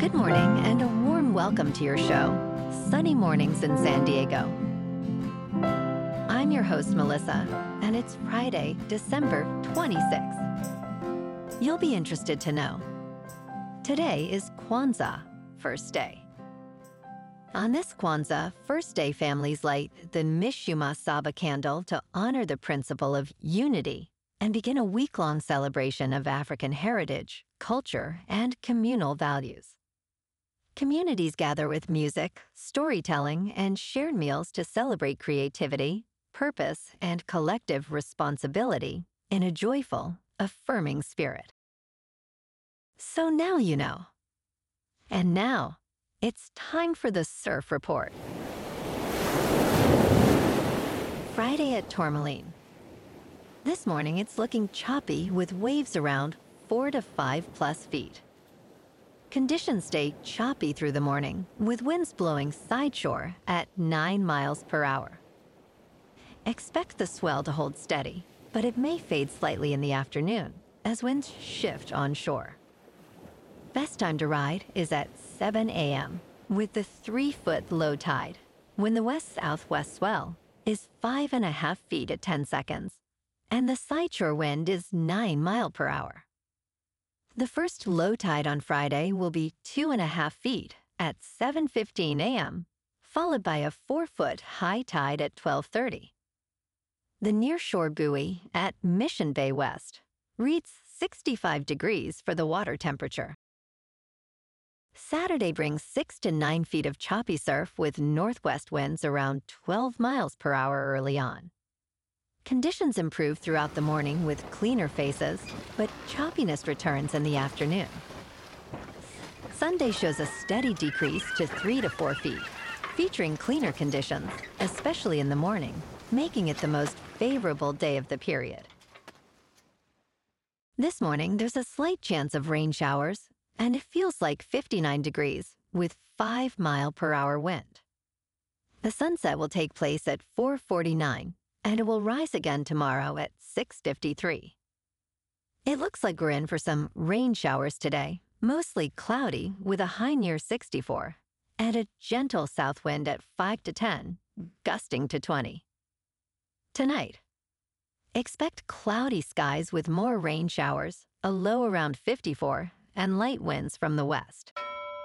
Good morning and a warm welcome to your show, Sunny Mornings in San Diego. I'm your host, Melissa, and it's Friday, December 26th. You'll be interested to know. Today is Kwanzaa, First Day. On this Kwanzaa, First Day families light the Mishuma Saba candle to honor the principle of unity and begin a week-long celebration of African heritage, culture, and communal values. Communities gather with music, storytelling, and shared meals to celebrate creativity, purpose, and collective responsibility in a joyful, affirming spirit. So now you know. And now, it's time for the Surf Report. Friday at Tourmaline. This morning, it's looking choppy with waves around 4 to 5 plus feet. Conditions stay choppy through the morning, with winds blowing sideshore at 9 miles per hour. Expect the swell to hold steady, but it may fade slightly in the afternoon as winds shift onshore. Best time to ride is at 7 a.m. with the 3-foot low tide, when the west-southwest swell is 5.5 feet at 10 seconds, and the sideshore wind is 9 miles per hour. The first low tide on Friday will be 2.5 feet at 7:15 a.m., followed by a 4-foot high tide at 12:30. The nearshore buoy at Mission Bay West reads 65 degrees for the water temperature. Saturday brings 6 to 9 feet of choppy surf with northwest winds around 12 miles per hour early on. Conditions improve throughout the morning with cleaner faces, but choppiness returns in the afternoon. Sunday shows a steady decrease to 3 to 4 feet, featuring cleaner conditions, especially in the morning, making it the most favorable day of the period. This morning, there's a slight chance of rain showers, and it feels like 59 degrees with 5 mile per hour wind. The sunset will take place at 4:49, and it will rise again tomorrow at 6:53. It looks like we're in for some rain showers today, mostly cloudy with a high near 64, and a gentle south wind at 5 to 10, gusting to 20. Tonight, expect cloudy skies with more rain showers, a low around 54, and light winds from the west.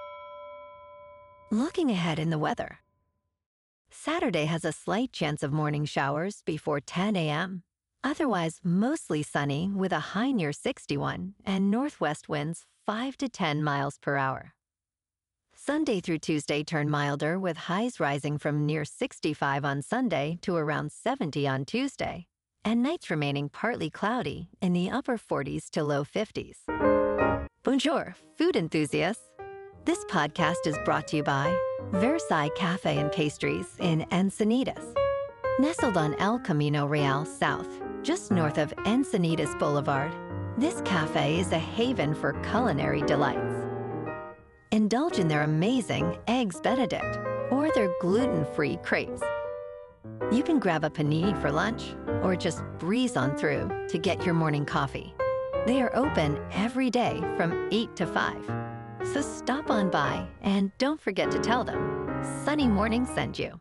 Looking ahead in the weather. Saturday has a slight chance of morning showers before 10 a.m. Otherwise, mostly sunny with a high near 61 and northwest winds 5 to 10 miles per hour. Sunday through Tuesday turn milder with highs rising from near 65 on Sunday to around 70 on Tuesday, and nights remaining partly cloudy in the upper 40s to low 50s. Bonjour, food enthusiasts. This podcast is brought to you by Versailles Cafe and Pastries in Encinitas. Nestled on El Camino Real South, just north of Encinitas Boulevard, this cafe is a haven for culinary delights. Indulge in their amazing Eggs Benedict or their gluten-free crepes. You can grab a panini for lunch or just breeze on through to get your morning coffee. They are open every day from 8 to 5. So stop on by and don't forget to tell them Sunny Morning sent you.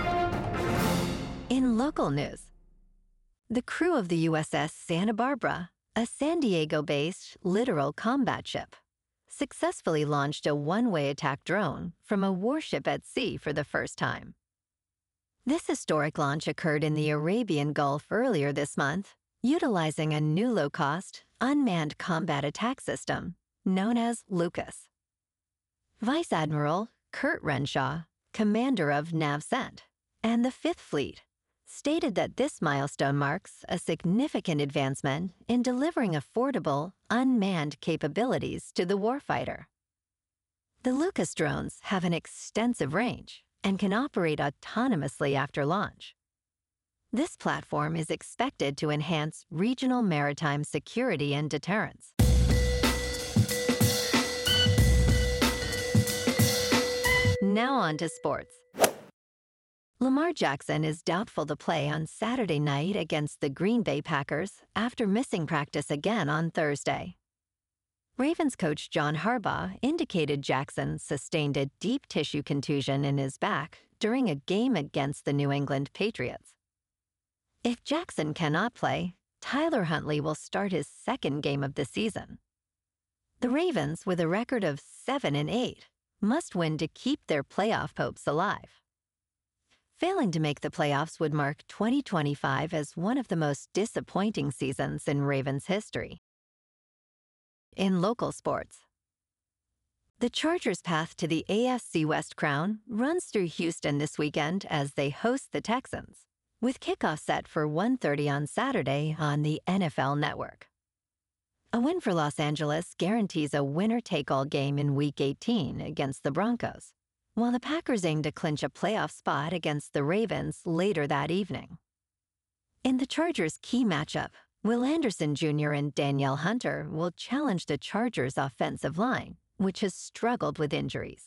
In local news, the crew of the USS Santa Barbara, a San Diego-based littoral combat ship, successfully launched a one-way attack drone from a warship at sea for the first time. This historic launch occurred in the Arabian Gulf earlier this month, utilizing a new low-cost, unmanned combat attack system known as Lucas. Vice Admiral Kurt Renshaw, commander of NAVCENT, and the Fifth Fleet, stated that this milestone marks a significant advancement in delivering affordable, unmanned capabilities to the warfighter. The Lucas drones have an extensive range and can operate autonomously after launch. This platform is expected to enhance regional maritime security and deterrence. Now on to sports. Lamar Jackson is doubtful to play on Saturday night against the Green Bay Packers after missing practice again on Thursday. Ravens coach John Harbaugh indicated Jackson sustained a deep tissue contusion in his back during a game against the New England Patriots. If Jackson cannot play, Tyler Huntley will start his second game of the season. The Ravens, with a record of 7-8, must win to keep their playoff hopes alive. Failing to make the playoffs would mark 2025 as one of the most disappointing seasons in Ravens history. In local sports, the Chargers' path to the AFC West crown runs through Houston this weekend as they host the Texans, with kickoff set for 1:30 on Saturday on the NFL Network. A win for Los Angeles guarantees a winner-take-all game in Week 18 against the Broncos, while the Packers aim to clinch a playoff spot against the Ravens later that evening. In the Chargers' key matchup, Will Anderson Jr. and Danielle Hunter will challenge the Chargers' offensive line, which has struggled with injuries.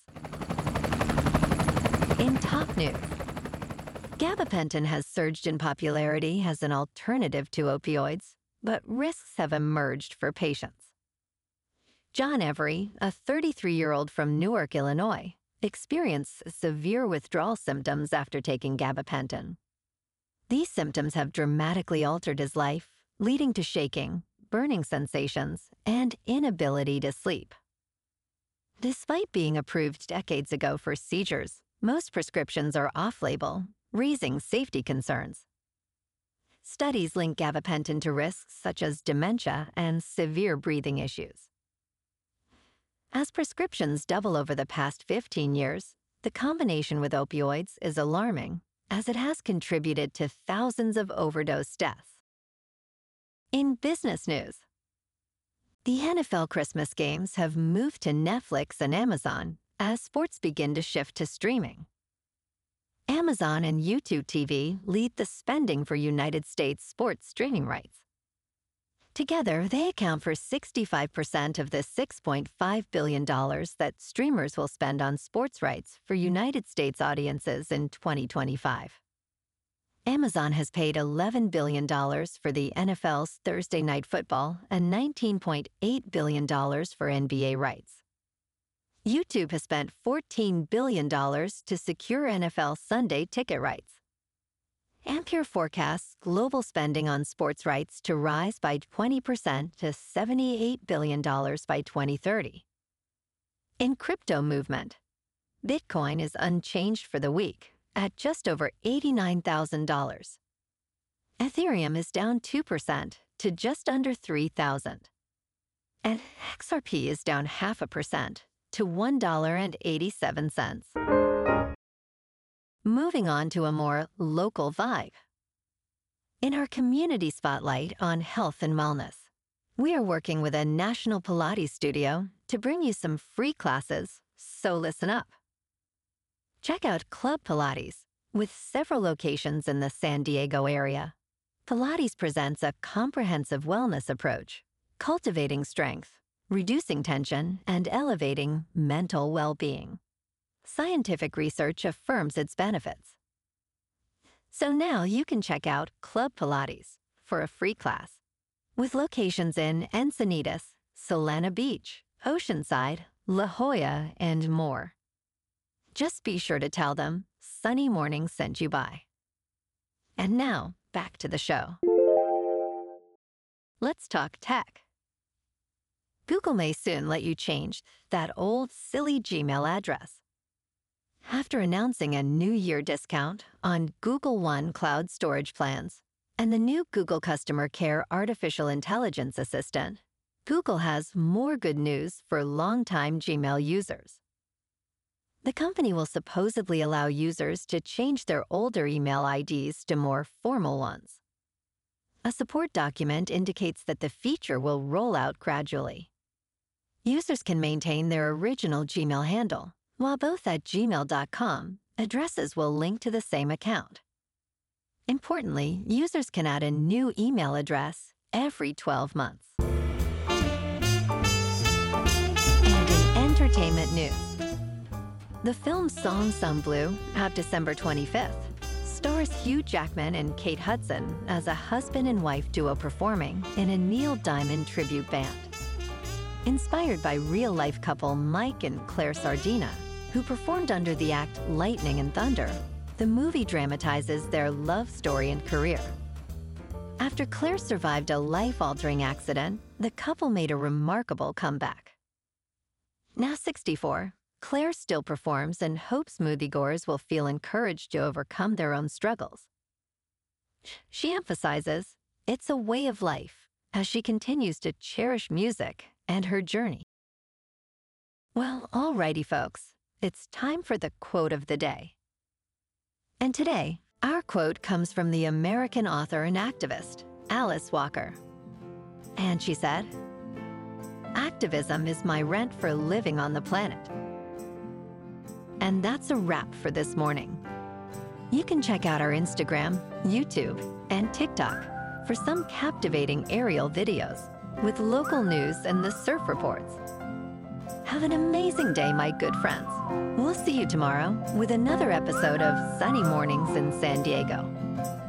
In top news, gabapentin has surged in popularity as an alternative to opioids, but risks have emerged for patients. John Every, a 33-year-old from Newark, Illinois, experienced severe withdrawal symptoms after taking gabapentin. These symptoms have dramatically altered his life, leading to shaking, burning sensations, and inability to sleep. Despite being approved decades ago for seizures, most prescriptions are off-label, raising safety concerns. Studies link gabapentin to risks such as dementia and severe breathing issues. As prescriptions double over the past 15 years, the combination with opioids is alarming, as it has contributed to thousands of overdose deaths. In business news, the NFL Christmas games have moved to Netflix and Amazon as sports begin to shift to streaming. Amazon and YouTube TV lead the spending for United States sports streaming rights. Together, they account for 65% of the $6.5 billion that streamers will spend on sports rights for United States audiences in 2025. Amazon has paid $11 billion for the NFL's Thursday Night Football and $19.8 billion for NBA rights. YouTube has spent $14 billion to secure NFL Sunday ticket rights. Ampere forecasts global spending on sports rights to rise by 20% to $78 billion by 2030. In crypto movement, Bitcoin is unchanged for the week at just over $89,000. Ethereum is down 2% to just under $3,000. And XRP is down 0.5% to $1.87. Moving on to a more local vibe. In our community spotlight on health and wellness, we are working with a national Pilates studio to bring you some free classes, so listen up. Check out Club Pilates, with several locations in the San Diego area. Pilates presents a comprehensive wellness approach, cultivating strength, reducing tension, and elevating mental well-being. Scientific research affirms its benefits. So now you can check out Club Pilates for a free class, with locations in Encinitas, Solana Beach, Oceanside, La Jolla, and more. Just be sure to tell them Sunny Morning sent you by. And now, back to the show. Let's talk tech. Google may soon let you change that old, silly Gmail address. After announcing a New Year discount on Google One cloud storage plans and the new Google Customer Care Artificial Intelligence Assistant, Google has more good news for longtime Gmail users. The company will supposedly allow users to change their older email IDs to more formal ones. A support document indicates that the feature will roll out gradually. Users can maintain their original Gmail handle, while both at gmail.com, addresses will link to the same account. Importantly, users can add a new email address every 12 months. And in entertainment news, the film Song Sung Blue, out December 25th, stars Hugh Jackman and Kate Hudson as a husband and wife duo performing in a Neil Diamond tribute band. Inspired by real-life couple Mike and Claire Sardina, who performed under the act Lightning and Thunder, the movie dramatizes their love story and career. After Claire survived a life-altering accident, the couple made a remarkable comeback. Now 64, Claire still performs and hopes moviegoers will feel encouraged to overcome their own struggles. She emphasizes it's a way of life as she continues to cherish music and her journey. Well, alrighty folks, it's time for the quote of the day. And today, our quote comes from the American author and activist, Alice Walker. And she said, "Activism is my rent for living on the planet." And that's a wrap for this morning. You can check out our Instagram, YouTube, and TikTok for some captivating aerial videos with local news and the surf reports. Have an amazing day, my good friends. We'll see you tomorrow with another episode of Sunny Mornings in San Diego.